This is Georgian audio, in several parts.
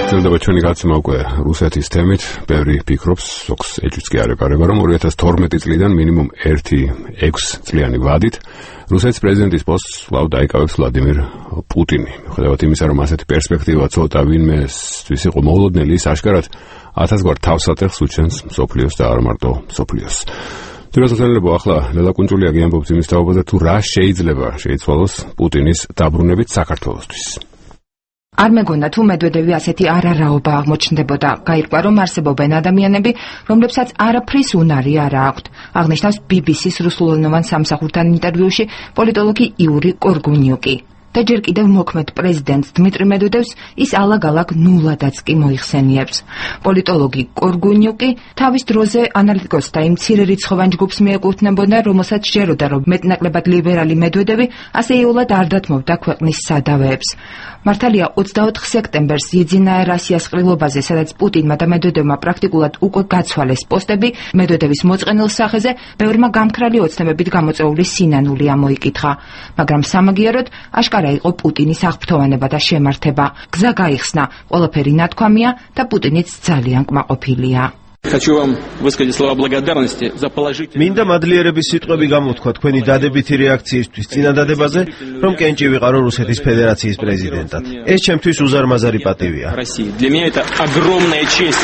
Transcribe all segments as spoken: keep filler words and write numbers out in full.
გრძელდება ჩვენი გაცემა უკვე რუსეთის თემით. ბევრი ფიქრობს, ზოგს ეჭვიც კი არ ეკარება, რომ ორი ათას თორმეტი წლიდან მინიმუმ ერთი ექვს წლიანი ვადით რუსეთის პრეზიდენტის პოსტს კვლავ დაიკავებს ვლადიმირ პუტინი. მიუხედავად იმისა, რომ ასეთი პერსპექტივა ცოტა ვინმესთვის იყო მოულოდნელი, ის აშკარად ათასგვარ თავსატეხს უჩენს მსოფლიოს და არ მარტო მსოფლიოს. თვითონელებო ახლა ლელა კუნჭულია გიამბობს იმის თაობაზე, თუ რა შეიძლება შეიცვალოს პუტინის დაბრუნებით საქართველოსთვის. არ მეგონა თუ მედვედევი ასეთი არარაობა აღმოჩნდებოდა. გაირკვა, რომ არსებობენ ადამიანები, რომლებსაც არაფრის უნარი არ აქვთ. აღნიშნავს ბი ბი სის რუსულენოვან სამსახურთან ინტერვიუში პოლიტოლოგი იური კორგუნიუკი. და ჯერ კიდევ მოქმედ პრეზიდენტს დმიტრი მედვედევს ის ალაგ-ალაგ ნულადაც კი მოიხსენიებს. პოლიტოლოგი კორგუნიუკი თავის დროზე ანალიტიკოსთა იმ მცირე რიცხოვან ჯგუფს მიეკუთვნებოდა, რომელსაც სჯეროდა, რომ მეტნაკლებად ლიბერალი მედვედევი ასეულად არ დათმობდა ქვეყნის სადავეებს. მართალია ოცდაოთხ სექტემბერს იეძინა რასიას ყრილობაზე, სადაც პუტინმა და მედვედევმა პრაქტიკულად უკვე გაცვალეს პოსტები, მედვედევის მოწყენილ სახეზე ბევრმა გამქრალი ოცნებებით გამოწვეული სინანული ამოიკითხა. მაგრამ სამაგიეროდ აშკარა იყო პუტინის აღფრთოვანება და შემართება. გზა გაიხსნა, ყველაფერი ნათქვამია და პუტინიც ძალიან კმაყოფილია. Хочу вам высказать слова благодарности за положительную. Მინდა მადლიერების სიტყვები გამოთქვა თქვენი დადებითი რეაქციისთვის წინადადებაზე, რომ კენჭი ვიყარო რუსეთის ფედერაციის პრეზიდენტად. ეს ჩემთვის უზარმაზარი პატივია. Для меня это огромная честь.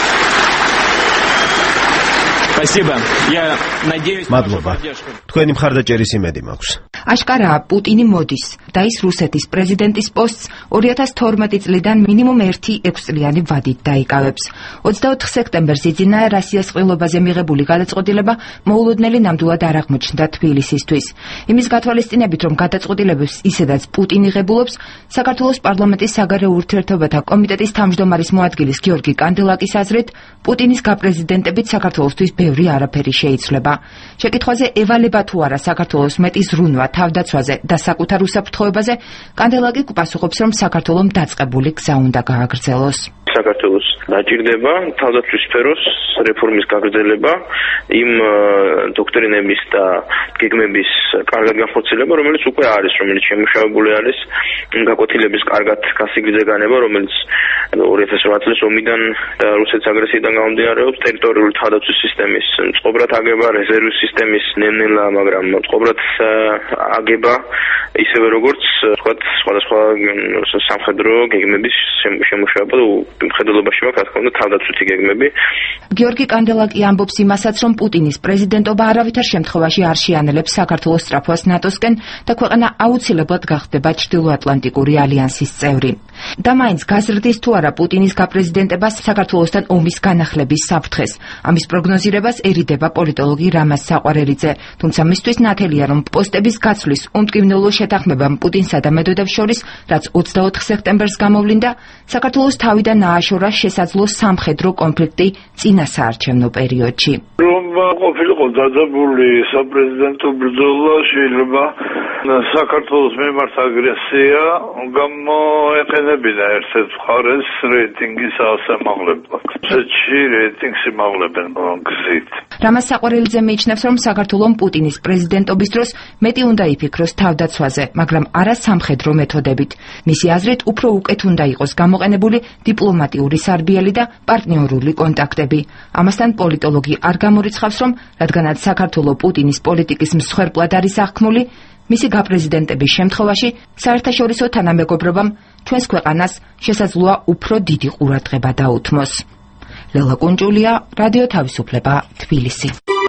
Спасибо. Я надеюсь, მადლობა. თქვენი მხარდაჭერის იმედი მაქვს. აშკარაა, პუტინი მოდის და ის რუსეთის პრეზიდენტის პოსტს ორი ათას თორმეტი წლიდან მინიმუმ ერთი ექვსწლიანი ვადით დაიკავებს. ოცდაოთხ სექტემბერს იძინა რასიას ყრილობაზე მიღებული გადაწყვეტილება მოულოდნელი ნამდვილად არ აღმოჩნდა თბილისისთვის. იმის გათვალისწინებით, რომ გადაწყვეტილებებს ისედაც პუტინი ღებულობს, საქართველოს პარლამენტის საგარეო ურთიერთობათა კომიტეტის თავმჯდომარის მოადგილის გიორგი კანდელაკის აზრით, პუტინის გაპრეზიდენტებით საქართველოსთვის ბევრი არაფერი შეიცვლება. შეკითხვაზე ევალება თუ არა საქართველოს მეტი ზრუნვა თავდაცვაზე და საკუთარ უსაფრთხოებაზე, კანდელაკი პასუხობს, რომ საქართველომ დაწყებული გზა უნდა გააგრძელოს. საქართველოს დაჭირდება თავდაცვის სფეროს რეფორმის გაგრძელება, იმ დოქტრინების და გეგმების კარგად განხორციელება, რომელიც უკვე არის, რომელიც შემუშავებული არის, გაკვეთილების კარგად გასიგრძე განება, რომელიც ორი ათას ათი წლის ომიდან და რუსეთის აგრესიიდან გამომდინარეობს, ტერიტორიული თავდაცვის სისტემის მწყობრად აგება, რეზერვის სისტემის ნელ-ნელა, მაგრამ მწყობრად აგება, ისევე როგორც ვთქვათ, სხვადასხვა სამხედრო გეგმების შემუშავება და მხედველობაში მაქვს, რა თქმა უნდა, თავდაცვითი გეგმები. გიორგი კანდელაკი ამბობს იმასაც, რომ პუტინის პრეზიდენტობა არავითარ შემთხვევაში არ შეანელებს საქართველოს სწრაფვას ნატოსკენ და ქვეყანა აუცილებლად გახდება ჩრდილოატლანტიკური ალიანსის წევრი. და მაინც გაზრდის თუ არა პუტინის გაპრეზიდენტებას საქართველოსთან ომის განახლების საფრთხეს. ამის პროგნოზირებას ერიდება პოლიტოლოგი რამაზ საყვარელიძე, თუმცა მისთვის ნათელია, რომ პოსტების გაცვლის უმტკივნეულო შეთანხმებამ პუტინსა და მედვედევს შორის, რაც ოცდაოთხ სექტემბერს გამოვლინდა, საქართველოს თავიდან ააშორა შესაძლო სამხედრო კონფლიქტი წინა საარჩევნო პერიოდში. რომ ყოფილიყო დაძაბული საპრეზიდენტო ბრძოლა, შეიძლება საქართველოს მიმართ აგრესია გამოეყენებინა ერთ-ერთ მხარეს რეიტინგის ასამაღლებლად. ესეთი რეიტინგს იმაღლებენ გზით. რამაზ საყვარელიძე მიიჩნევს, რომ საქართველომ პუტინის პრეზიდენტობის დროს მეტი უნდა იფიქროს თავდაცვაზე, მაგრამ არა სამხედრო მეთოდებით. მისი აზრით, უფრო უკეთ უნდა იყოს გამოყენებული დიპლომატიური სარბიელი და პარტნიორული კონტაქტები. ამასთან პოლიტოლოგი არ გამორიცხავს, რომ რადგანაც საქართველო პუტინის პოლიტიკის მსხვერპლად არის აღქმული, მისი გაპრეზიდენტების შემთხვევაში საერთაშორისო თანამეგობრობამ ჩვენს ქვეყანას შესაძლოა უფრო დიდი ყურადღება დაუთმოს. ლელა კუნჭულია, რადიო თავისუფლება, თბილისი.